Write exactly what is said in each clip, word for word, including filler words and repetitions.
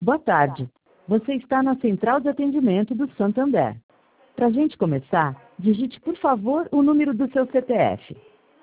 Boa tarde. Você está na central de atendimento do Santander. Para a gente começar, digite, por favor, o número do seu C P F.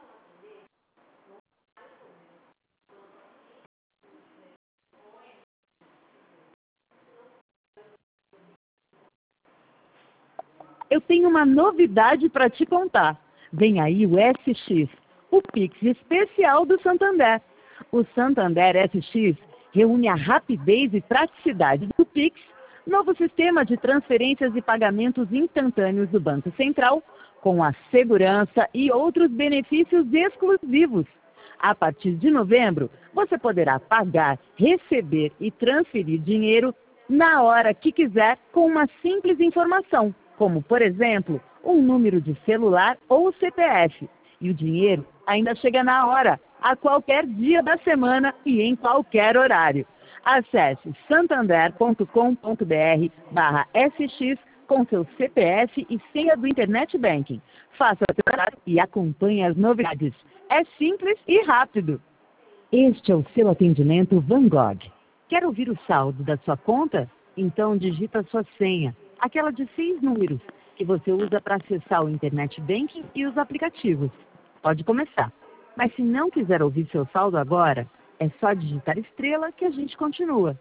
Eu tenho uma novidade para te contar. Vem aí o S X, o Pix especial do Santander. O Santander S X reúne a rapidez e praticidade do Pix, novo sistema de transferências e pagamentos instantâneos do Banco Central, com a segurança e outros benefícios exclusivos. A partir de novembro, você poderá pagar, receber e transferir dinheiro na hora que quiser com uma simples informação, como, por exemplo, um número de celular ou C P F. E o dinheiro ainda chega na hora, a qualquer dia da semana e em qualquer horário. Acesse santander ponto com ponto br barra S X com seu C P F e senha do Internet Banking. Faça o cadastro e acompanhe as novidades. É simples e rápido. Este é o seu atendimento Van Gogh. Quer ouvir o saldo da sua conta? Então digita a sua senha, aquela de seis números, que você usa para acessar o Internet Banking e os aplicativos. Pode começar. Mas se não quiser ouvir seu saldo agora, é só digitar estrela que a gente continua.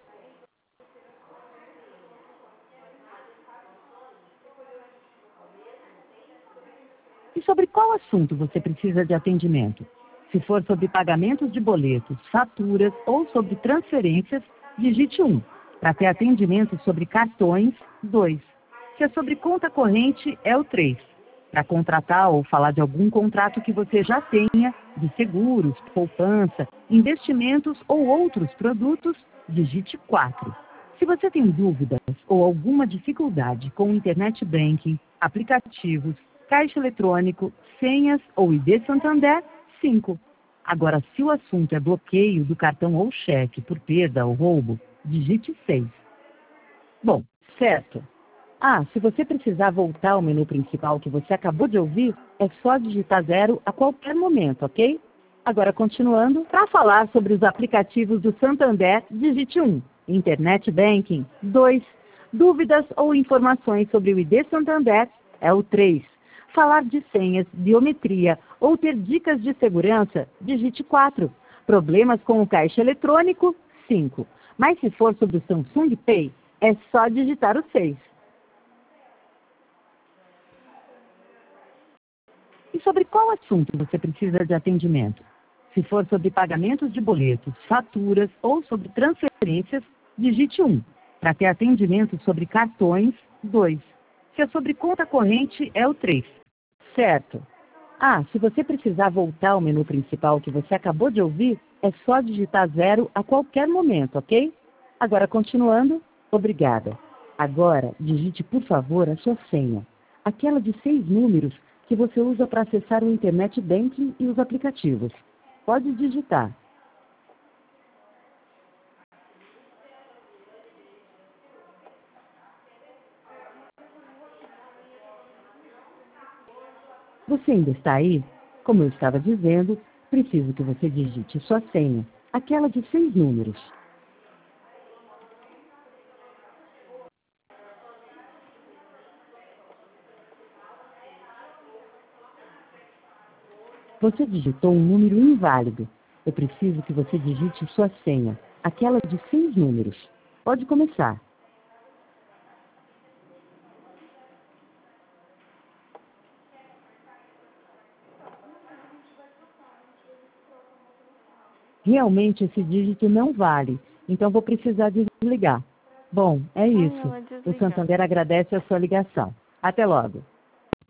E sobre qual assunto você precisa de atendimento? Se for sobre pagamentos de boletos, faturas ou sobre transferências, digite um. Para ter atendimento sobre cartões, dois. Se é sobre conta corrente, é o três. Para contratar ou falar de algum contrato que você já tenha, de seguros, poupança, investimentos ou outros produtos, digite quatro. Se você tem dúvidas ou alguma dificuldade com o Internet Banking, aplicativos, caixa eletrônico, senhas ou I D Santander, cinco. Agora, se o assunto é bloqueio do cartão ou cheque por perda ou roubo, digite seis. Bom, certo. Ah, se você precisar voltar ao menu principal que você acabou de ouvir, é só digitar zero a qualquer momento, ok? Agora, continuando, para falar sobre os aplicativos do Santander, digite um. Internet Banking, dois. Dúvidas ou informações sobre o I D Santander, é o três. Falar de senhas, biometria ou ter dicas de segurança, digite quatro. Problemas com o caixa eletrônico, cinco. Mas se for sobre o Samsung Pay, é só digitar o seis. E sobre qual assunto você precisa de atendimento? Se for sobre pagamentos de boletos, faturas ou sobre transferências, digite um. Para ter atendimento sobre cartões, dois. Se é sobre conta corrente, é o três. Certo. Ah, se você precisar voltar ao menu principal que você acabou de ouvir, é só digitar zero a qualquer momento, ok? Agora, continuando, obrigada. Agora, digite, por favor, a sua senha, aquela de seis números que você usa para acessar o Internet Banking e os aplicativos. Pode digitar. Você ainda está aí? Como eu estava dizendo, preciso que você digite sua senha, aquela de seis números. Você digitou um número inválido. Eu preciso que você digite sua senha, aquela de seis números. Pode começar. Realmente esse dígito não vale, então vou precisar desligar. Bom, é Ai, isso. ela O desligou. Santander agradece a sua ligação. Até logo.